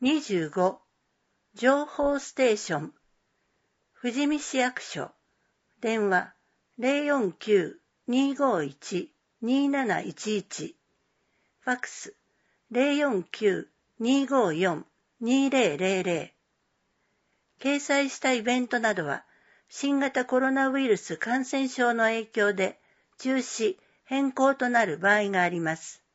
25情報ステーション富士見市役所電話 049-251-2711 ファックス 049-254-2000 掲載したイベントなどは新型コロナウイルス感染症の影響で中止・変更となる場合があります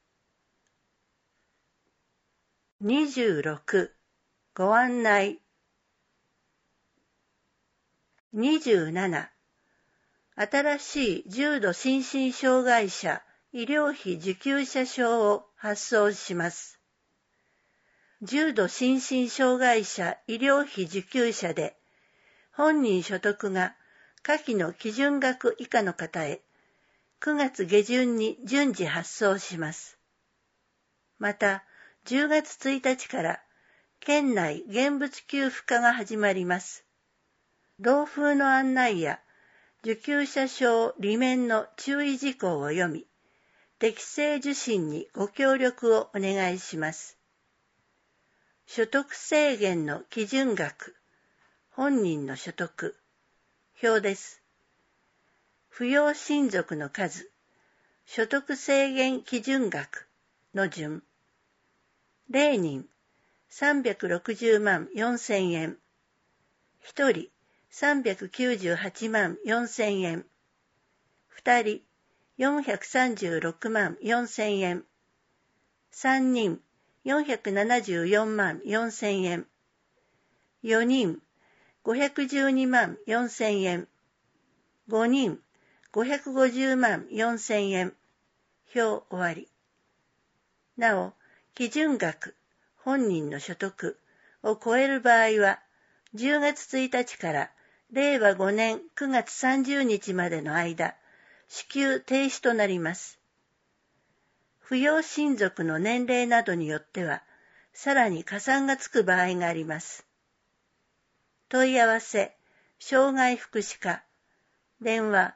。26ご案内。27新しい重度心身障害者医療費受給者証を発送します。重度心身障害者医療費受給者で本人所得が下記の基準額以下の方へ9月下旬に順次発送します。また10月1日から県内現物給付化が始まります。同封の案内や受給者証裏面の注意事項を読み、適正受診にご協力をお願いします。所得制限の基準額、本人の所得、表です。扶養親族の数、所得制限基準額の順。0人、360万4000円。1人、398万4000円。2人、436万4000円。3人、474万4000円。4人、512万4000円。5人、550万4000円。表終わり。なお、基準額、本人の所得を超える場合は、10月1日から令和5年9月30日までの間、支給停止となります。扶養親族の年齢などによっては、さらに加算がつく場合があります。問い合わせ、障害福祉課、電話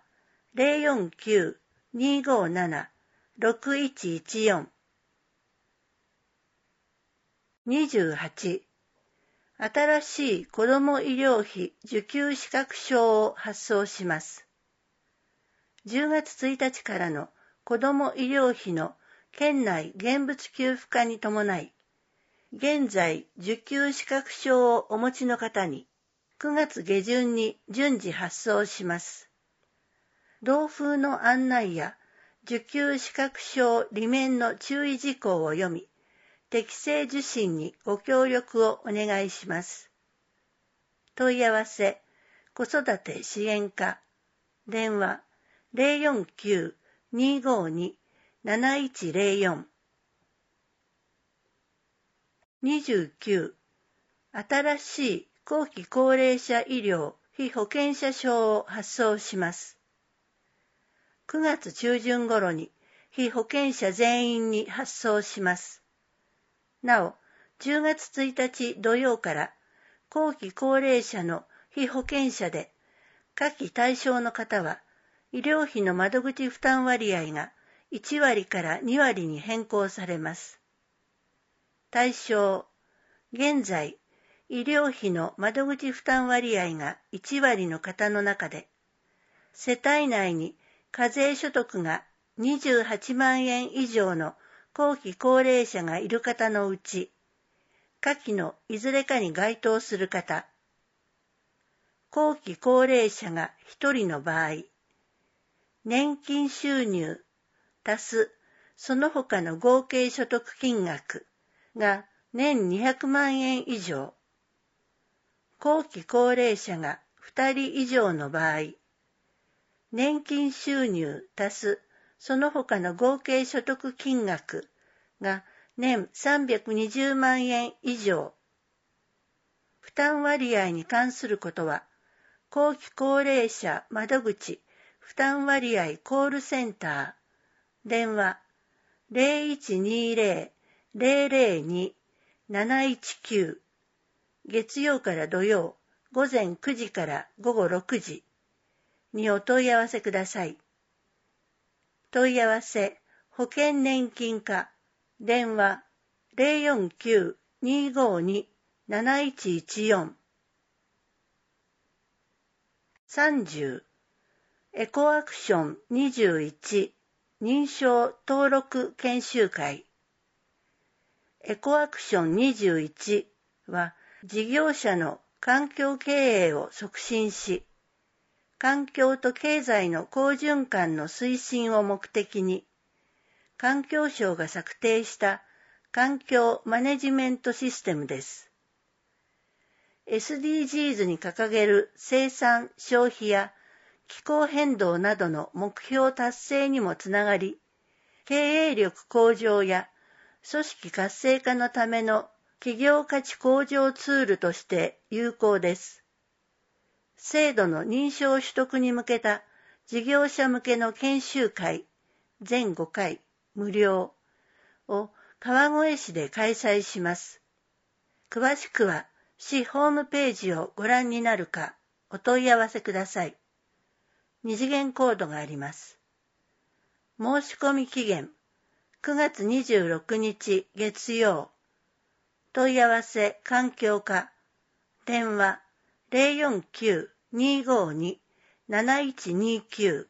049-257-6114 28新しい子ども医療費受給資格証を発送します。10月1日からの子ども医療費の県内現物給付化に伴い、現在受給資格証をお持ちの方に9月下旬に順次発送します。同封の案内や受給資格証裏面の注意事項を読み、適正受診にご協力をお願いします。問い合わせ、子育て支援課、電話 049-252-7104 29新しい後期高齢者医療被保険者証を発送します。9月中旬頃に被保険者全員に発送します。なお、10月1日土曜から後期高齢者の被保険者で下記対象の方は医療費の窓口負担割合が1割から2割に変更されます。対象、現在医療費の窓口負担割合が1割の方の中で世帯内に課税所得が28万円以上の後期高齢者がいる方のうち、下記のいずれかに該当する方、後期高齢者が1人の場合、年金収入足すその他の合計所得金額が年200万円以上、後期高齢者が2人以上の場合、年金収入足すその他の合計所得金額が年320万円以上。負担割合に関することは、後期高齢者窓口負担割合コールセンター、電話 0120-002-719 月曜から土曜午前9時から午後6時にお問い合わせください。問い合わせ、保険年金課、電話 252-7114 30エコアクション21認証登録研修会。エコアクション21は事業者の環境経営を促進し、環境と経済の好循環の推進を目的に、環境省が策定した環境マネジメントシステムです。SDGs に掲げる生産・消費や気候変動などの目標達成にもつながり、経営力向上や組織活性化のための企業価値向上ツールとして有効です。制度の認証取得に向けた事業者向けの研修会全5回無料を川越市で開催します。詳しくは市ホームページをご覧になるかお問い合わせください。二次元コードがあります。申し込み期限9月26日月曜。問い合わせ環境課電話 049-252-7129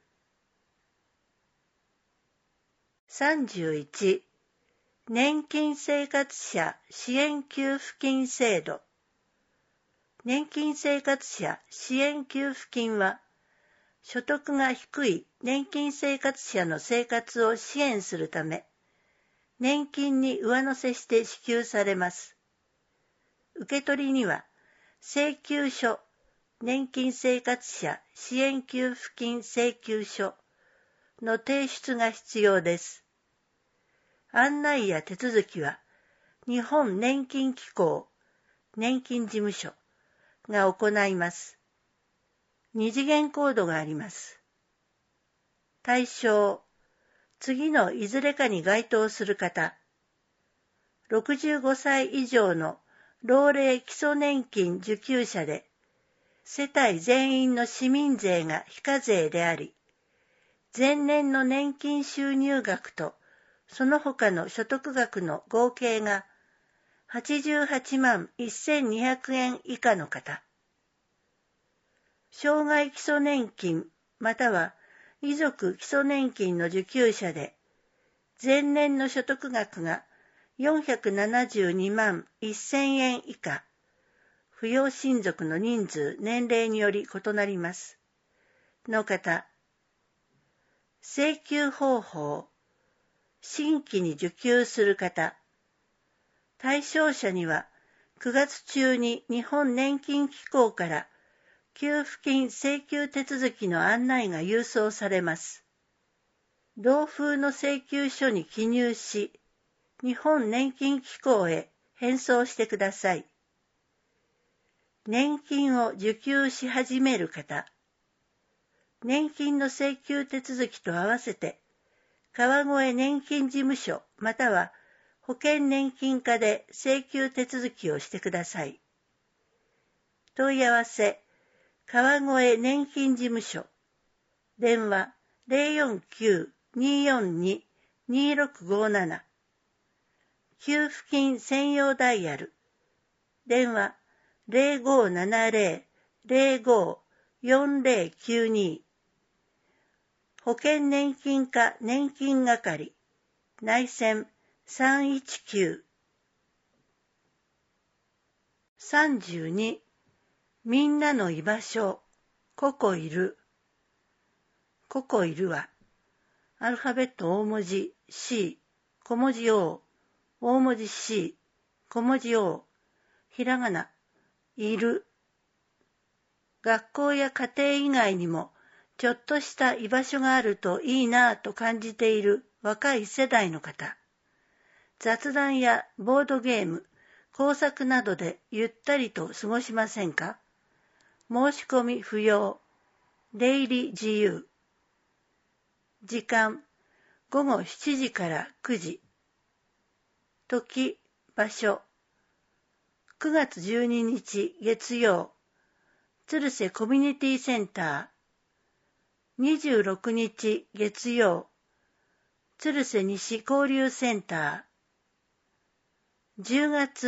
31年金生活者支援給付金制度。年金生活者支援給付金は所得が低い年金生活者の生活を支援するため、年金に上乗せして支給されます。受け取りには、請求書、年金生活者支援給付金請求書の提出が必要です。案内や手続きは、日本年金機構、年金事務所が行います。二次元コードがあります。対象、次のいずれかに該当する方、65歳以上の老齢基礎年金受給者で、世帯全員の市民税が非課税であり、前年の年金収入額とその他の所得額の合計が88万1200円以下の方、障害基礎年金または遺族基礎年金の受給者で、前年の所得額が472万1000円以下、扶養親族の人数、年齢により異なります。の方、請求方法、新規に受給する方、対象者には9月中に日本年金機構から給付金請求手続きの案内が郵送されます。同封の請求書に記入し、日本年金機構へ返送してください。年金を受給し始める方、年金の請求手続きと合わせて、川越年金事務所または保険年金課で請求手続きをしてください。問い合わせ、川越年金事務所、電話 049-242-2657 給付金専用ダイヤル、電話 0570-05-4092 保険年金課年金係内線319 32みんなの居場所ここいる。ここいるはアルファベット大文字 C 小文字 O 大文字 C 小文字 O ひらがないる。学校や家庭以外にもちょっとした居場所があるといいなぁと感じている若い世代の方、雑談やボードゲーム、工作などでゆったりと過ごしませんか？申し込み不要、出入り自由。時間、午後7時から9時。時、場所、9月12日月曜、鶴瀬コミュニティセンター。26日月曜、鶴瀬西交流センター。10月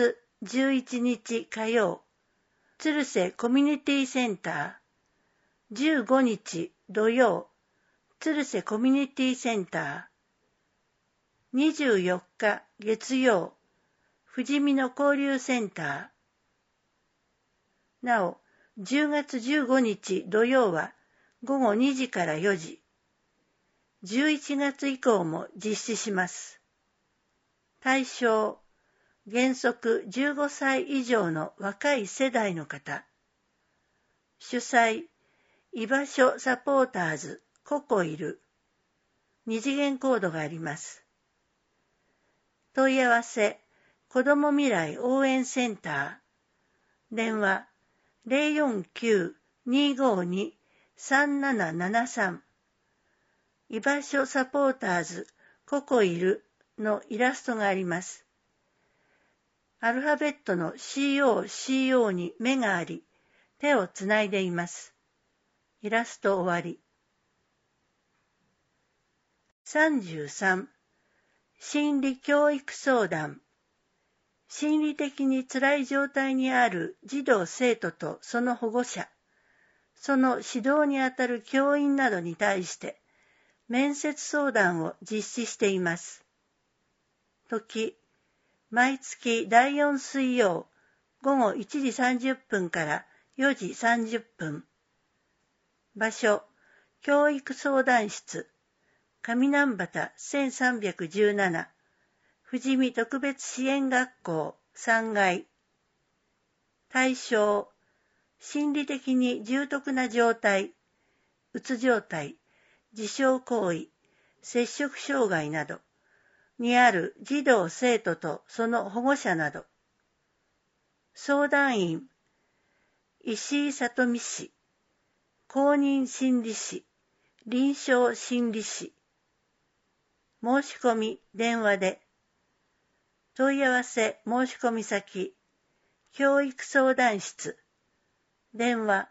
11日火曜、鶴瀬コミュニティセンター。15日土曜、鶴瀬コミュニティセンター。24日月曜、富士見の交流センター。なお、10月15日土曜は午後2時から4時。11月以降も実施します。対象、原則15歳以上の若い世代の方。主催、居場所サポーターズ、ココいる。2次元コードがあります。問い合わせ、子ども未来応援センター。電話、049-252-3773。居場所サポーターズ、ココいるのイラストがあります。アルファベットの COCO に目があり、手をつないでいます。イラスト終わり。33. 心理教育相談。心理的に辛い状態にある児童生徒とその保護者、その指導にあたる教員などに対して面接相談を実施しています。時、毎月第4水曜午後1時30分から4時30分。場所、教育相談室、上南畑1317、富士見特別支援学校3階。対象、心理的に重篤な状態、うつ状態、自傷行為、摂食障害などにある児童生徒とその保護者など。相談員、石井里美氏、公認心理師、臨床心理師。申し込み電話で。問い合わせ申し込み先、教育相談室。電話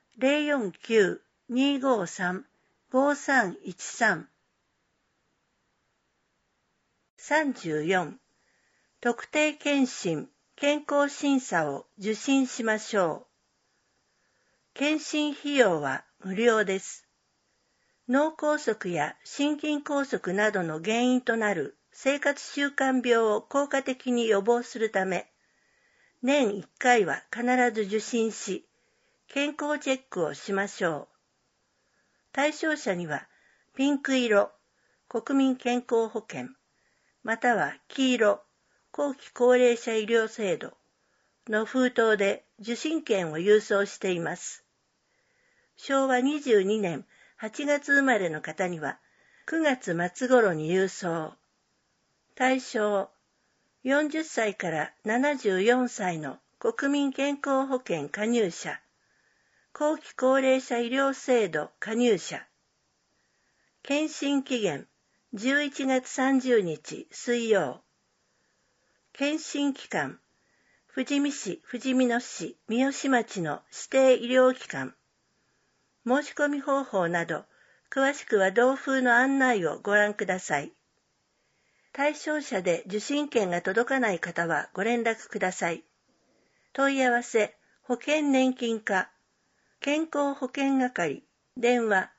049-253-5313。34. 特定健診、健康審査を受診しましょう。健診費用は無料です。脳梗塞や心筋梗塞などの原因となる生活習慣病を効果的に予防するため、年1回は必ず受診し、健康チェックをしましょう。対象者には、ピンク色、国民健康保険、または黄色、後期高齢者医療制度の封筒で受診券を郵送しています。昭和22年8月生まれの方には9月末頃に郵送。対象、40歳から74歳の国民健康保険加入者、後期高齢者医療制度加入者。検診期限、11月30日水曜。検診期間、富士見市、富士見野市、三芳町の指定医療機関。申し込み方法など、詳しくは同封の案内をご覧ください。対象者で受診券が届かない方はご連絡ください。問い合わせ、保険年金課、健康保険係、電話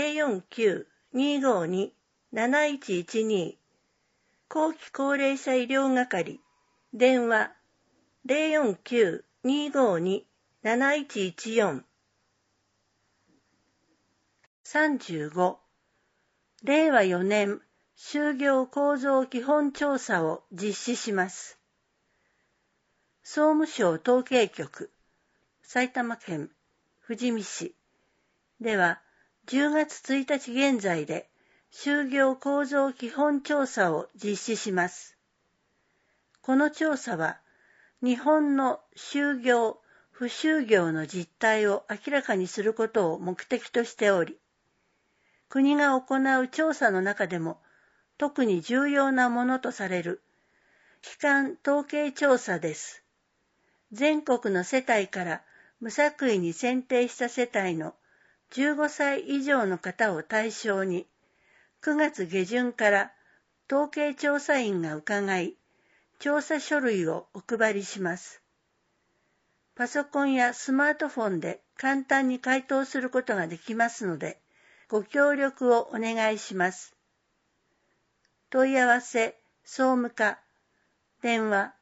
049-252-7112、後期高齢者医療係、電話 049-252-7114。35. 令和4年就業構造基本調査を実施します。総務省統計局、埼玉県富士見市では10月1日現在で就業構造基本調査を実施します。この調査は日本の就業・不就業の実態を明らかにすることを目的としており、国が行う調査の中でも特に重要なものとされる基幹統計調査です。全国の世帯から無作為に選定した世帯の15歳以上の方を対象に9月下旬から統計調査員が伺い、 調査書類をお配りします。パソコンやスマートフォンで簡単に回答することができますので、ご協力をお願いします。問い合わせ、総務課、電話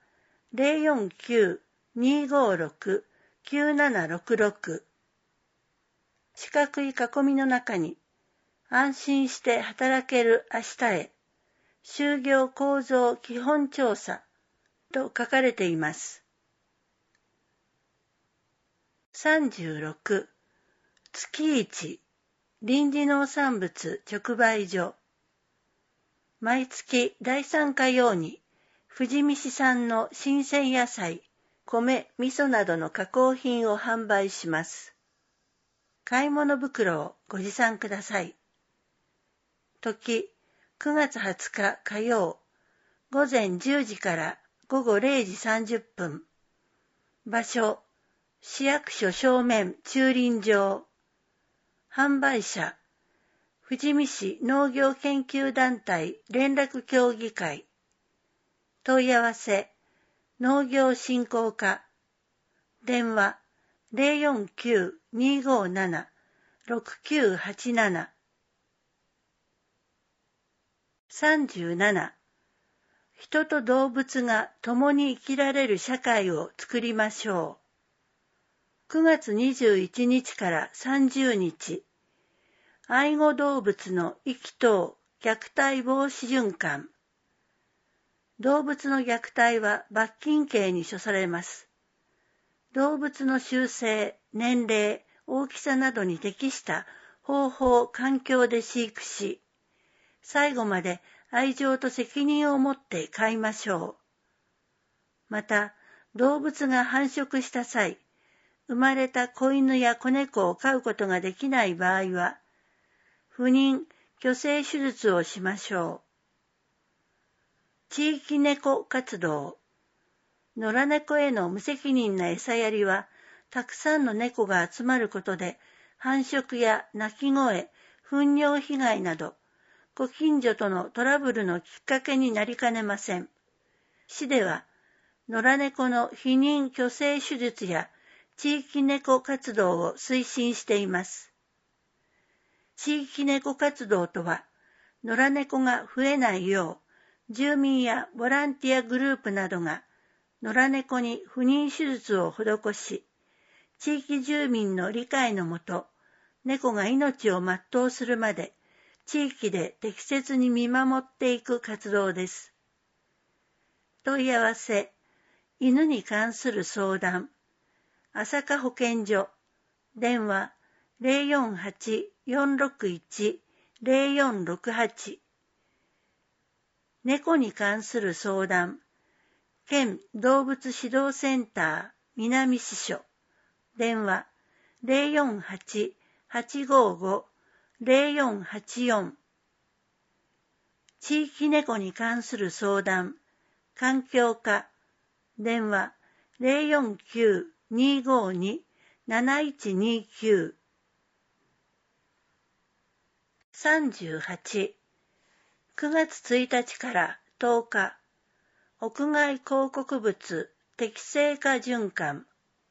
049-256-9766。四角い囲みの中に、安心して働ける明日へ、就業構造基本調査と書かれています。36、月1、臨時農産物直売所。毎月第3火曜に、富士見市産の新鮮野菜、米、味噌などの加工品を販売します。買い物袋をご持参ください。時、9月20日火曜、午前10時から午後0時30分。場所、市役所正面駐輪場。販売者、富士見市農業研究団体連絡協議会。問い合わせ、農業振興課。電話、049-257-6987。37、人と動物が共に生きられる社会を作りましょう。9月21日から30日、愛護動物の遺棄等虐待防止循環。動物の虐待は罰金刑に処されます。動物の習性、年齢、大きさなどに適した方法、環境で飼育し、最後まで愛情と責任を持って飼いましょう。また、動物が繁殖した際、生まれた子犬や子猫を飼うことができない場合は、不妊・去勢手術をしましょう。地域猫活動。野良猫への無責任な餌やりは、たくさんの猫が集まることで、繁殖や鳴き声、糞尿被害など、ご近所とのトラブルのきっかけになりかねません。市では、野良猫の避妊去勢手術や地域猫活動を推進しています。地域猫活動とは、野良猫が増えないよう、住民やボランティアグループなどが、野良猫に不妊手術を施し、地域住民の理解のもと、猫が命を全うするまで、地域で適切に見守っていく活動です。問い合わせ、犬に関する相談、朝霞保健所、電話048-461-0468。猫に関する相談、県動物指導センター南支所、電話048-855-0484。地域猫に関する相談、環境課、電話049-252-7129。38、9月1日から10日、屋外広告物適正化循環。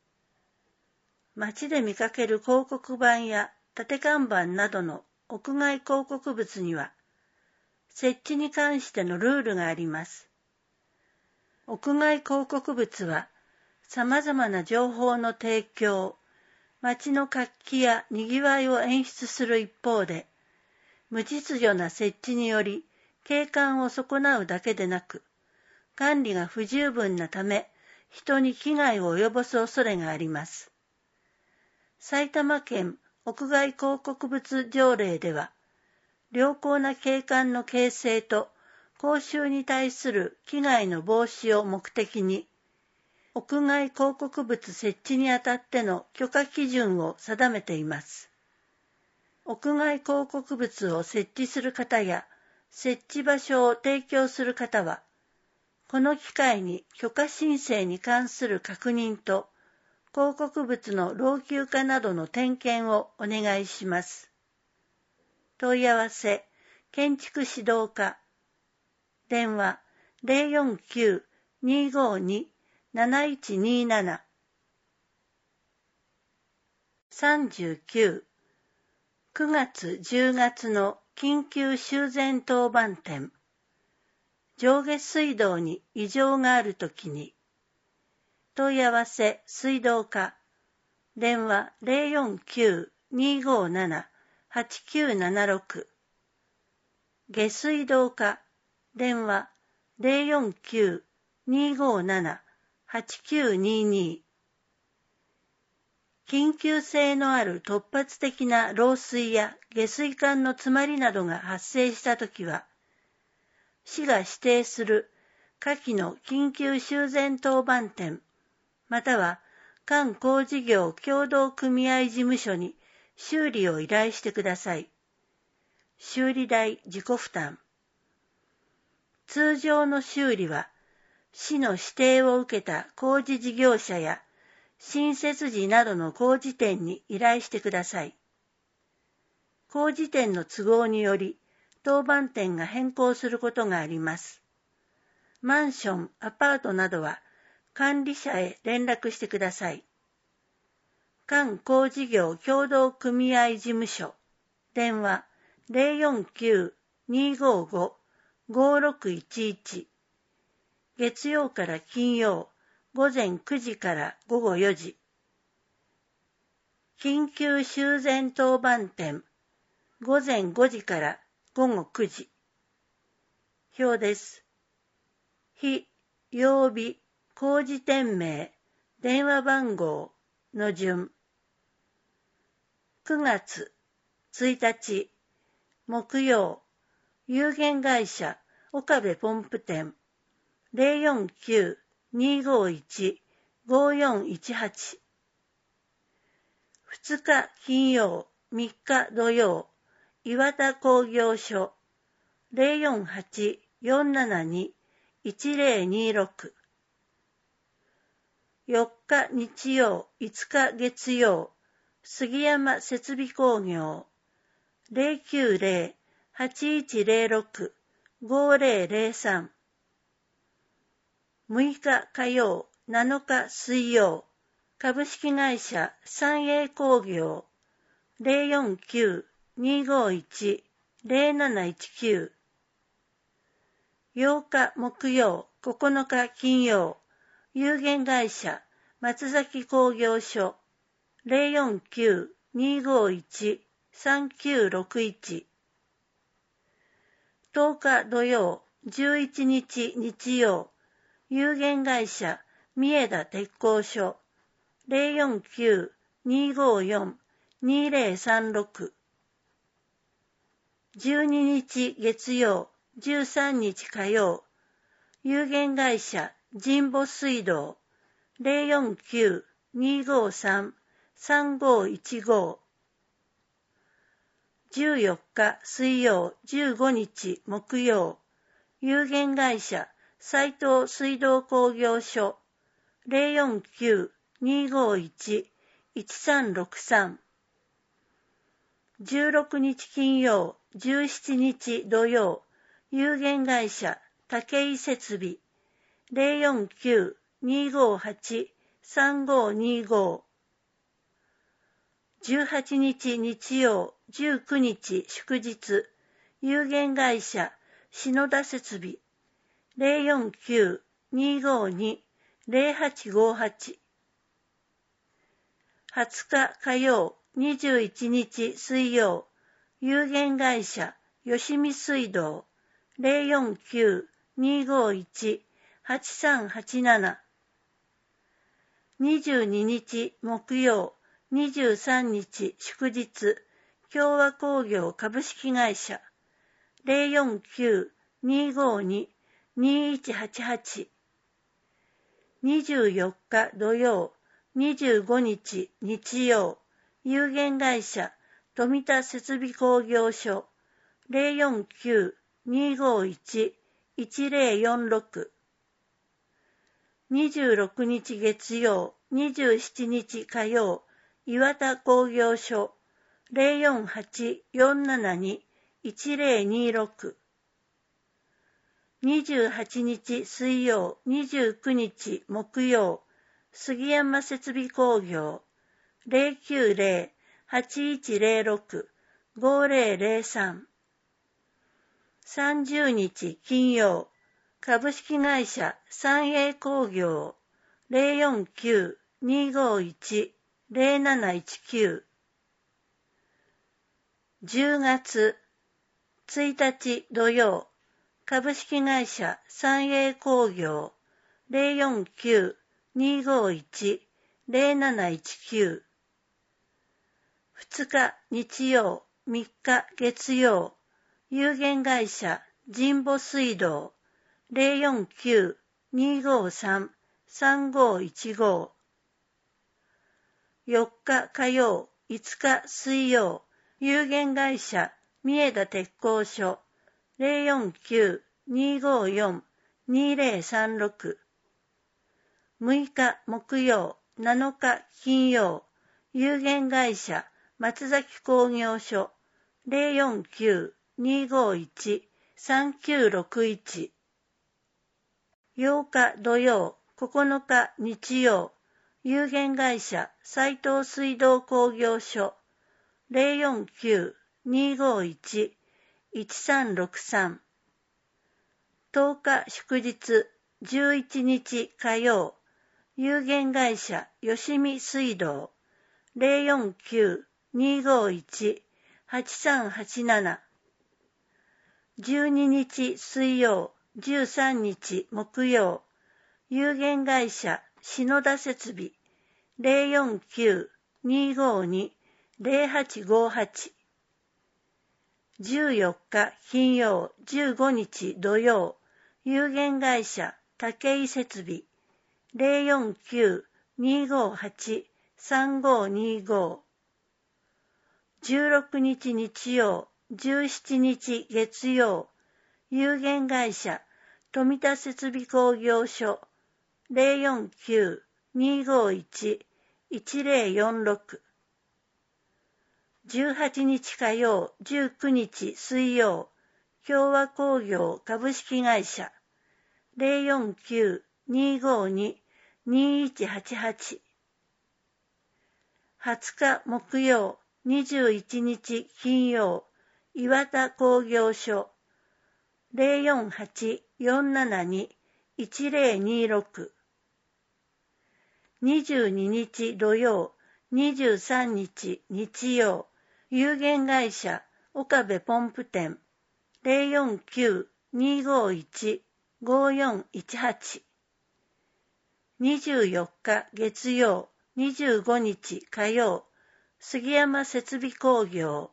街で見かける広告板や立看板などの屋外広告物には、設置に関してのルールがあります。屋外広告物は、様々な情報の提供、街の活気や賑わいを演出する一方で、無秩序な設置により景観を損なうだけでなく、管理が不十分なため、人に危害を及ぼす恐れがあります。埼玉県屋外広告物条例では、良好な景観の形成と公衆に対する危害の防止を目的に、屋外広告物設置にあたっての許可基準を定めています。屋外広告物を設置する方や、設置場所を提供する方は、この機会に許可申請に関する確認と、広告物の老朽化などの点検をお願いします。問い合わせ、建築指導課、電話 252-7127 39、9月10月の緊急修繕当番店。上下水道に異常があるときに、問い合わせ水道課、電話 049-257-8976、下水道課、電話 049-257-8922、緊急性のある突発的な漏水や下水管の詰まりなどが発生したときは、市が指定する下記の緊急修繕当番店、または管工事業協同組合事務所に修理を依頼してください。修理代自己負担。通常の修理は、市の指定を受けた工事事業者や新設時などの工事店に依頼してください。工事店の都合により、当番店が変更することがあります。マンション、アパートなどは管理者へ連絡してください。管工事業協同組合事務所、電話 049-255-5611、月曜から金曜、午前9時から午後4時。緊急修繕当番店、午前5時から午後9時。表です。日、曜日、工事店名、電話番号の順。9月1日、木曜、有限会社岡部ポンプ店、049-251-5418。2日金曜、3日土曜、岩田工業所、048-472-1026。4日日曜、5日月曜、杉山設備工業、090-8106-5003。6日火曜、7日水曜、株式会社三栄工業、049-251-0719。8日木曜、9日金曜、有限会社松崎工業所、049-251-3961。10日土曜、11日日曜、有限会社三重田鉄工所、049-254-2036。12日月曜、13日火曜、有限会社神保水道、049-253-3515。14日水曜、15日木曜、有限会社斉藤水道工業所、049-251-1363。16日金曜、17日土曜、有限会社武井設備、049-258-3525。18日日曜、19日祝日、有限会社篠田設備、049-252-0858。20日火曜、21日水曜、有限会社吉見水道、049-251-8387。22日木曜、23日祝日、共和工業株式会社、049-252-2188。24日土曜、25日日曜、有限会社富田設備工業所、049-251-1046。26日月曜、27日火曜、岩田工業所、048-472-1026。 28日水曜、29日木曜、杉山設備工業 090-8106-5003。30日金曜、株式会社三栄工業 049-251-0719。10月1日土曜、株式会社三栄工業 049-251-0719。2日日曜、3日月曜、有限会社神保水道 049-253-3515。4日火曜、5日水曜、有限会社三重田鉄工所 049-254-2036。6日木曜、7日金曜、有限会社松崎工業所 049-251-3961。8日土曜、9日日曜、有限会社斉藤水道工業所 049-251-1363。10日祝日、11日火曜、有限会社吉見水道 049-251-8387。12日水曜、13日木曜、有限会社篠田設備 049-252-0858。14日金曜、15日土曜、有限会社武井設備 049-258-3525。16日日曜、17日月曜、有限会社富田設備工業所 049-251-1046。18日火曜、19日水曜、共和工業株式会社 049-252-2188。20日木曜、21日金曜、岩田工業所 048-472-1026。22日土曜、23日日曜、有限会社岡部ポンプ店 049-251-5418。24日月曜、25日火曜、杉山設備工業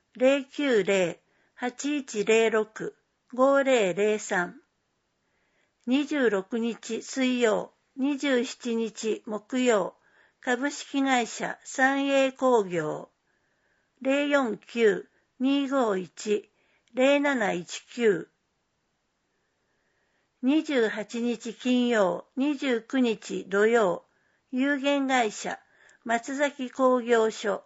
090-8106-5003。26日水曜、27日木曜、株式会社三栄工業 049-251-0719。28日金曜、29日土曜、有限会社松崎工業所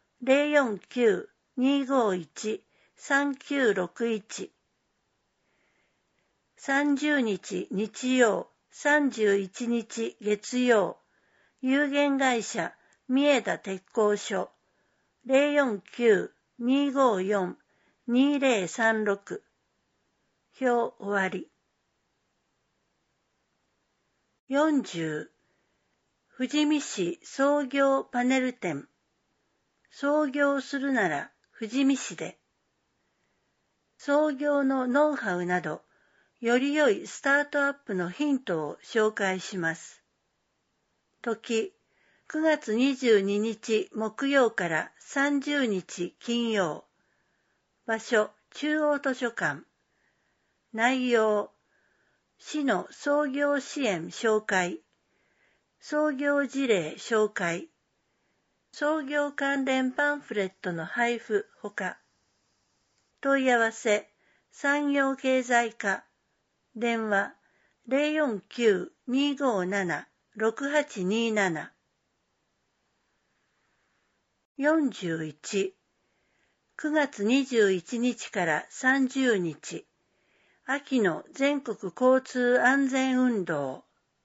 049-251-3961。30日日曜、31日月曜、有限会社三重田鉄工所 049-254-2036。表終わり。40. 富士見市創業パネル展。創業するなら富士見市で。創業のノウハウなど、より良いスタートアップのヒントを紹介します。時、9月22日木曜から30日金曜。場所、中央図書館。内容、市の創業支援紹介。創業事例紹介。創業関連パンフレットの配布ほか。問い合わせ、産業経済課。電話 049-257-6827。41. 9月21日から30日、 秋の全国交通安全運動。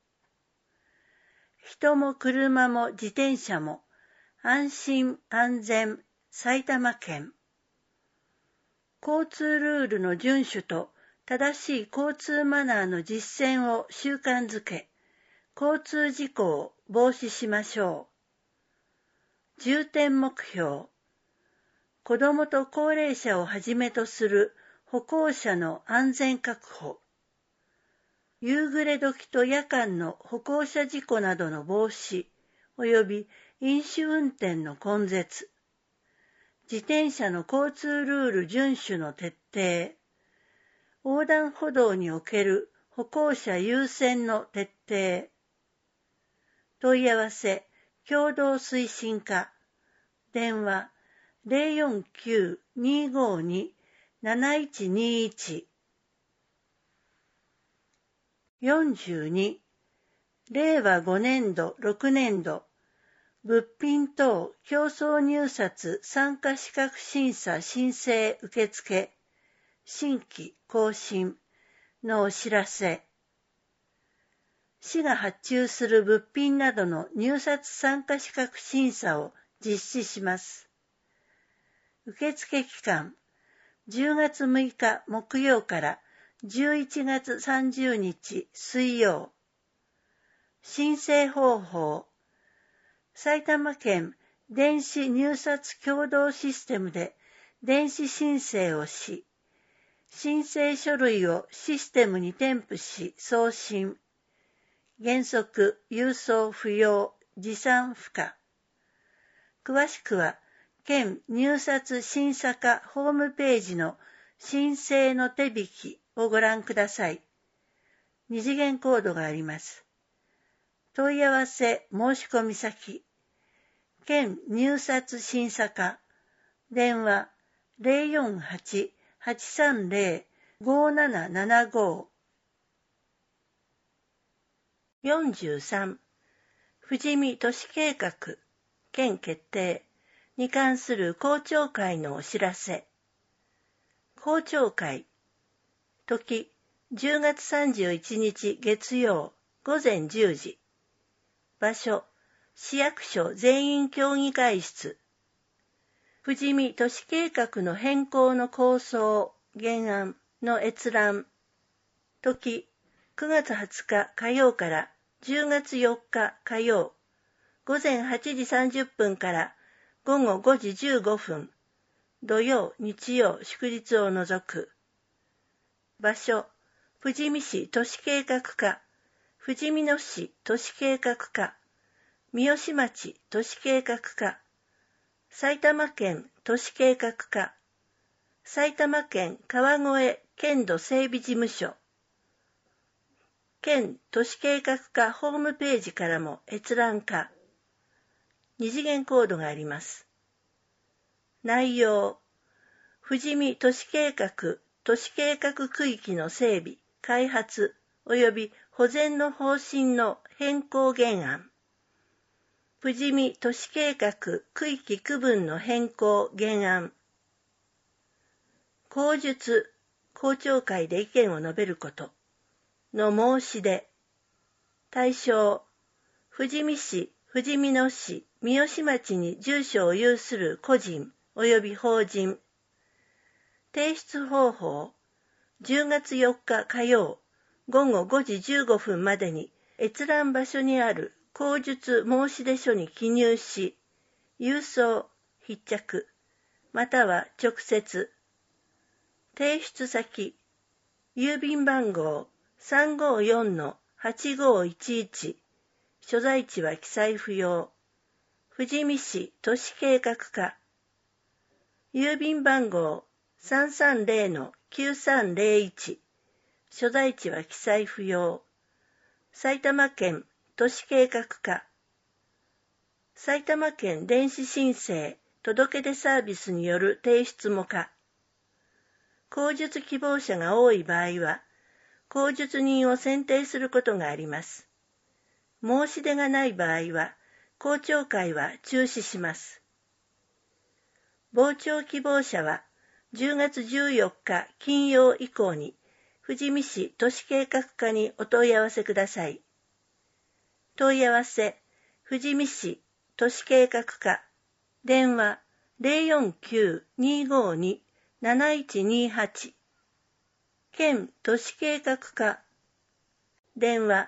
人も車も自転車も安心安全埼玉県。交通ルールの遵守と正しい交通マナーの実践を習慣づけ、交通事故を防止しましょう。重点目標。子どもと高齢者をはじめとする歩行者の安全確保。夕暮れ時と夜間の歩行者事故などの防止及び飲酒運転の根絶。自転車の交通ルール遵守の徹底。横断歩道における歩行者優先の徹底。問い合わせ、共同推進課。電話、049-252-7121。42、令和5年度6年度、物品等競争入札参加資格審査申請受付、新規更新のお知らせ。市が発注する物品などの入札参加資格審査を実施します。受付期間、10月6日木曜から11月30日水曜。申請方法。埼玉県電子入札共同システムで電子申請をし、申請書類をシステムに添付し送信。原則郵送不要、持参不可。詳しくは県入札審査課ホームページの申請の手引きをご覧ください。二次元コードがあります。問い合わせ申し込み先。県入札審査課。電話 048-830-5775。43. 富士見都市計画県決定に関する公聴会のお知らせ。公聴会。時、10月31日月曜午前10時。場所、市役所全員協議会室。富士見都市計画の変更の構想、原案の閲覧。時、9月20日火曜から10月4日火曜、午前8時30分から午後5時15分、土曜、日曜、祝日を除く。場所、富士見市都市計画課、富士見野市都市計画課、三芳町都市計画課、埼玉県都市計画課、埼玉県川越県土整備事務所、県都市計画課ホームページからも閲覧可。二次元コードがあります。内容、富士見都市計画、都市計画区域の整備、開発及び保全の方針の変更原案。富士見都市計画区域区分の変更原案。口述、公聴会で意見を述べることの申し出。対象、富士見市、富士見野市、三芳町に住所を有する個人及び法人。提出方法、10月4日火曜、午後5時15分までに閲覧場所にある口述申し出書に記入し、郵送、筆着、または直接。提出先、郵便番号 354-8511、所在地は記載不要。富士見市都市計画課。郵便番号 330-9301、所在地は記載不要。埼玉県都市計画課。埼玉県電子申請届出サービスによる提出も可。口述希望者が多い場合は、口述人を選定することがあります。申し出がない場合は、公聴会は中止します。傍聴希望者は、10月14日金曜以降に、 富士見市都市計画課にお問い合わせください。問い合わせ、富士見市都市計画課、電話 049-252-7128、県都市計画課、電話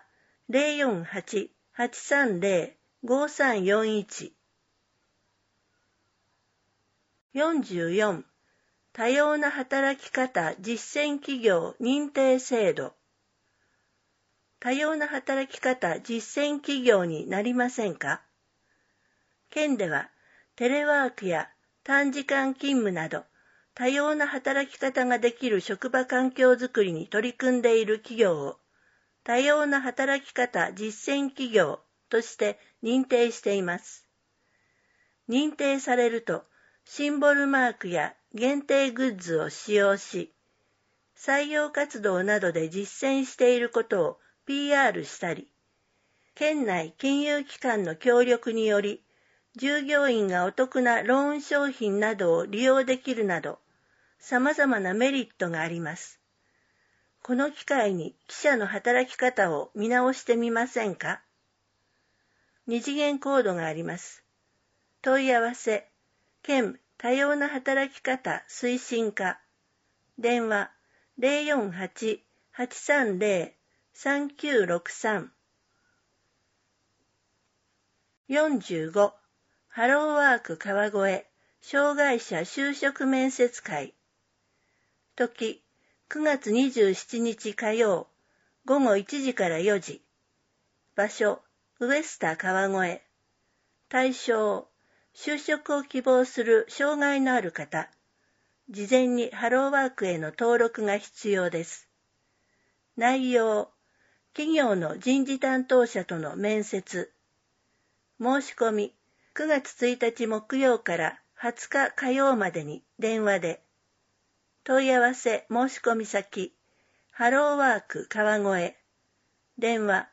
048-830-5341。44、多様な働き方実践企業認定制度。多様な働き方実践企業になりませんか？県ではテレワークや短時間勤務など多様な働き方ができる職場環境づくりに取り組んでいる企業を多様な働き方実践企業として認定しています。認定されるとシンボルマークや限定グッズを使用し、採用活動などで実践していることを PR したり、県内金融機関の協力により、従業員がお得なローン商品などを利用できるなど、様々なメリットがあります。この機会に記者の働き方を見直してみませんか？二次元コードがあります。問い合わせ、県多様な働き方推進課、電話 048-830-3963。45、ハローワーク川越障害者就職面接会。時、9月27日火曜、午後1時から4時。場所、ウエスタ川越。対象、就職を希望する障害のある方。事前にハローワークへの登録が必要です。内容、企業の人事担当者との面接。申し込み、9月1日木曜から20日火曜までに電話で。問い合わせ申し込み先、ハローワーク川越。電話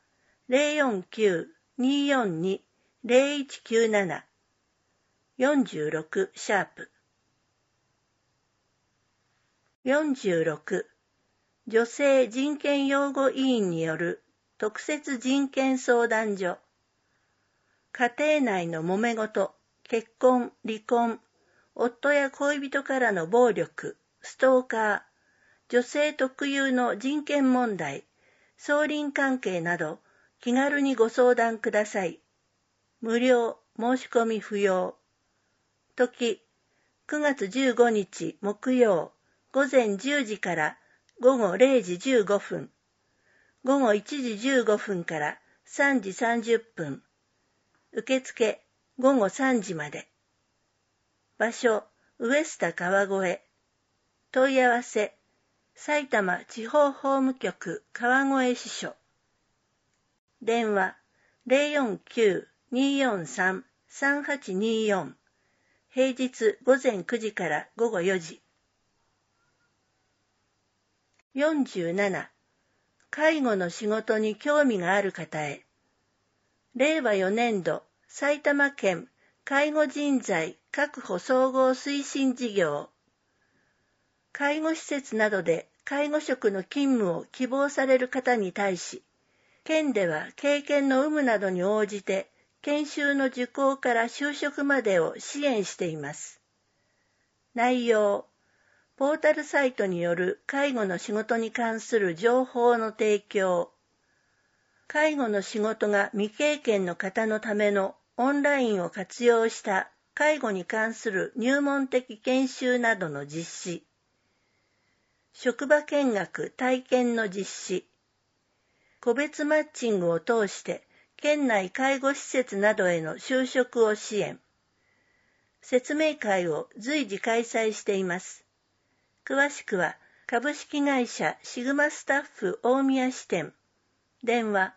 049-242-0197。46シャープ。46、女性人権擁護委員による特設人権相談所。家庭内の揉め事、結婚、離婚、夫や恋人からの暴力、ストーカー、女性特有の人権問題、相鄰関係など気軽にご相談ください。無料、申し込み不要。時、9月15日木曜、午前10時から午後0時15分、午後1時15分から3時30分、受付午後3時まで。場所、ウエスタ川越。問い合わせ、埼玉地方法務局川越支所。電話、049-243-3824。平日午前9時から午後4時。47、介護の仕事に興味がある方へ。令和4年度埼玉県介護人材確保総合推進事業。介護施設などで介護職の勤務を希望される方に対し、県では経験の有無などに応じて、研修の受講から就職までを支援しています。内容、ポータルサイトによる介護の仕事に関する情報の提供、介護の仕事が未経験の方のためのオンラインを活用した介護に関する入門的研修などの実施、職場見学体験の実施、個別マッチングを通して県内介護施設などへの就職を支援。説明会を随時開催しています。詳しくは株式会社シグマスタッフ大宮支店。電話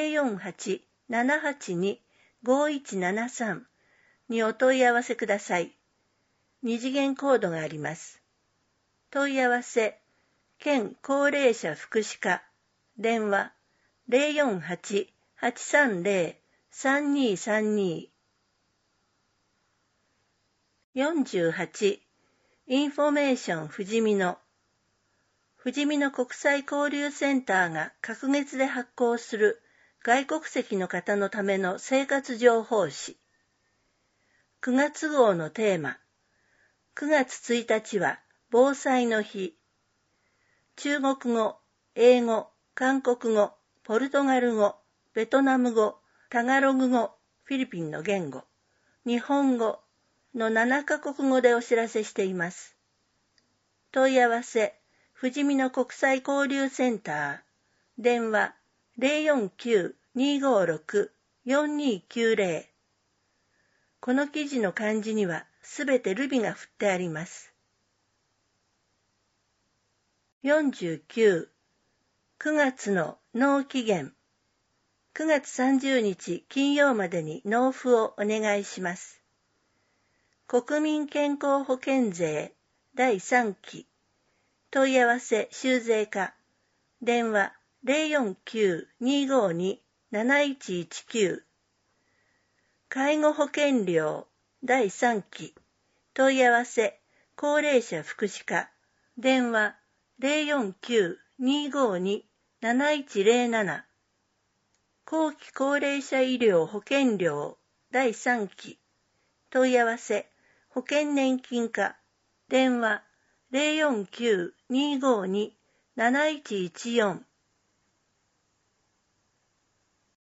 048-782-5173 にお問い合わせください。二次元コードがあります。問い合わせ、県高齢者福祉課。電話 048-830-3232。48、インフォメーションふじみの。 ふじみの国際交流センターが隔月で発行する外国籍の方のための生活情報誌。9月号のテーマ。9月1日は防災の日。中国語、英語、韓国語、ポルトガル語、ベトナム語、タガログ語、フィリピンの言語、日本語の7カ国語でお知らせしています。問い合わせ、ふじみの国際交流センター、電話 049-256-4290。この記事の漢字にはすべてルビが振ってあります。49、9月の納期限。9月30日金曜までに納付をお願いします。国民健康保険税第3期。問い合わせ修税課。電話 049-252-7119。介護保険料第3期。問い合わせ高齢者福祉課。電話 049-252-7107。後期高齢者医療保険料第3期。問い合わせ保険年金課。電話 049-252-7114。